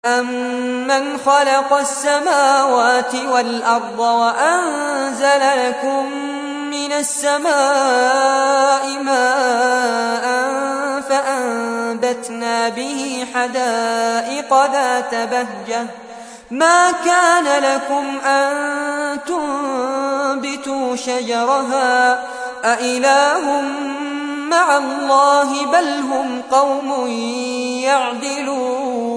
أَمَّنْ خَلَقَ السَّمَاوَاتِ وَالْأَرْضَ وَأَنزَلَ لَكُم مِّنَ السَّمَاءِ مَاءً فَأَنبَتْنَا بِهِ حَدَائِقَ ذَاتَ بَهْجَةٍ مَا كَانَ لَكُمْ أَن تُنبِتُوا شَجَرَهَا أَإِلَٰهٌ مَّعَ اللَّهِ بَلْ هُمْ قَوْمٌ يَعْدِلُونَ